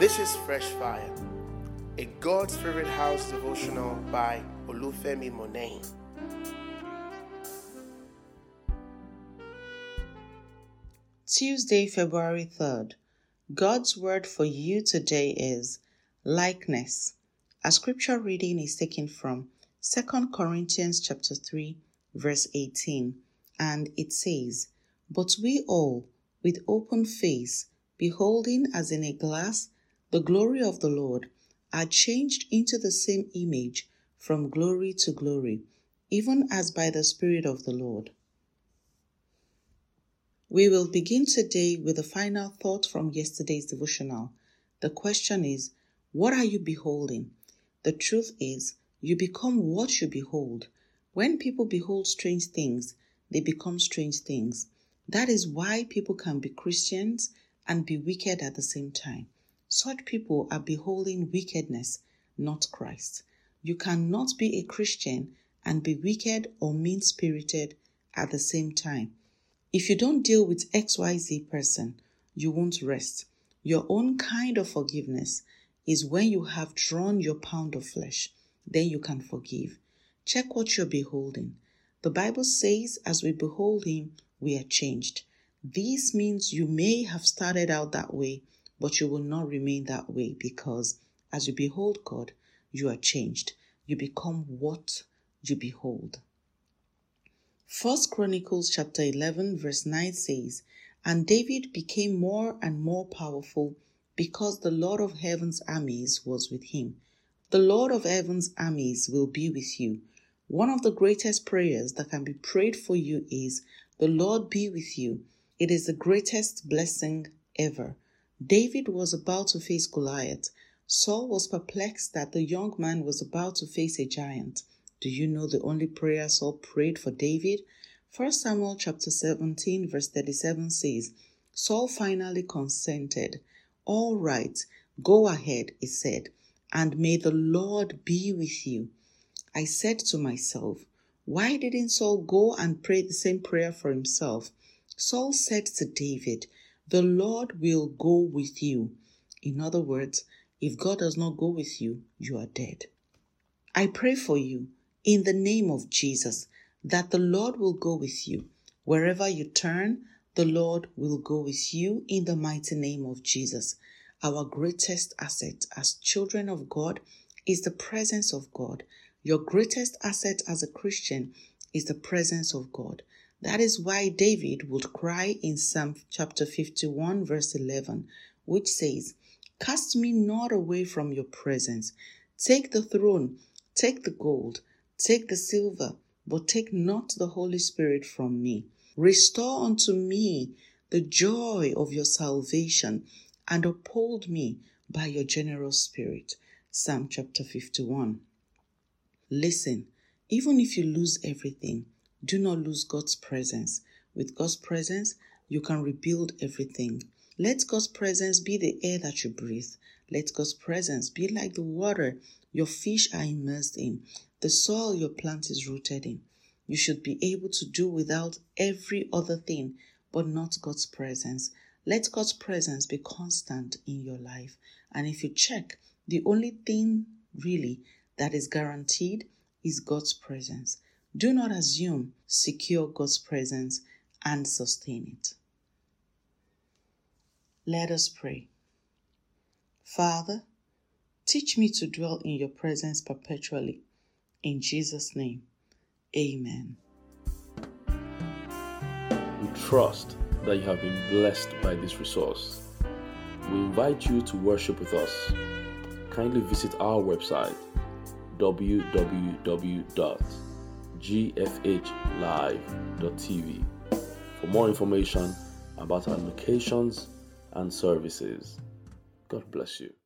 This is Fresh Fire, a God's Favorite House devotional by Olufemi Monet. Tuesday, February 3rd. God's word for you today is likeness. Our scripture reading is taken from 2 Corinthians chapter 3, verse 18, and it says, "But we all, with open face, beholding as in a glass the glory of the Lord, are changed into the same image from glory to glory, even as by the Spirit of the Lord." We will begin today with the final thought from yesterday's devotional. The question is, what are you beholding? The truth is, you become what you behold. When people behold strange things, they become strange things. That is why people can be Christians and be wicked at the same time. Such people are beholding wickedness, not Christ. You cannot be a Christian and be wicked or mean-spirited at the same time. If you don't deal with XYZ person, you won't rest. Your own kind of forgiveness is when you have drawn your pound of flesh. Then you can forgive. Check what you're beholding. The Bible says, as we behold him, we are changed. This means you may have started out that way, but you will not remain that way, because as you behold God, you are changed. You become what you behold. 1 Chronicles chapter 11 verse 9 says, "And David became more and more powerful because the Lord of heaven's armies was with him." The Lord of heaven's armies will be with you. One of the greatest prayers that can be prayed for you is, "The Lord be with you." It is the greatest blessing ever. David was about to face Goliath. Saul was perplexed that the young man was about to face a giant. Do you know the only prayer Saul prayed for David? 1 Samuel chapter 17 verse 37 says, Saul finally consented. "All right, go ahead," he said, "and may the Lord be with you." I said to myself, why didn't Saul go and pray the same prayer for himself? Saul said to David, "The Lord will go with you." In other words, if God does not go with you, you are dead. I pray for you, in the name of Jesus, that the Lord will go with you. Wherever you turn, the Lord will go with you in the mighty name of Jesus. Our greatest asset as children of God is the presence of God. Your greatest asset as a Christian is the presence of God. That is why David would cry in Psalm chapter 51 verse 11, which says, "Cast me not away from your presence. Take the throne, take the gold, take the silver, but take not the Holy Spirit from me. Restore unto me the joy of your salvation, and uphold me by your generous spirit." Psalm chapter 51. Listen, even if you lose everything, do not lose God's presence. With God's presence, you can rebuild everything. Let God's presence be the air that you breathe. Let God's presence be like the water your fish are immersed in, the soil your plant is rooted in. You should be able to do without every other thing, but not God's presence. Let God's presence be constant in your life. And if you check, the only thing really that is guaranteed is God's presence. Do not assume, secure God's presence and sustain it. Let us pray. Father, teach me to dwell in your presence perpetually. In Jesus' name, amen. We trust that you have been blessed by this resource. We invite you to worship with us. Kindly visit our website, www.gfhlive.tv, for more information about our locations and services. God bless you.